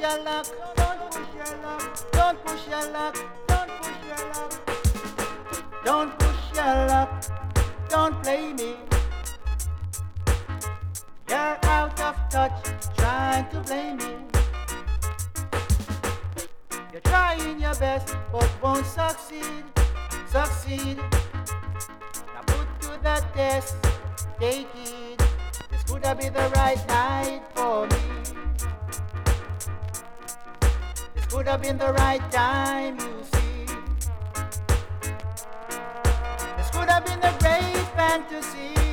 your luck. Don't push your luck. Don't push your luck. Don't push your luck. Don't push your luck. Don't play me. You're out of touch, trying to blame me. You're trying your best, but won't succeed. Succeed. Now put to the test, take it. This could have been the right night for me. This could have been the right time, you see. This could have been the great fantasy.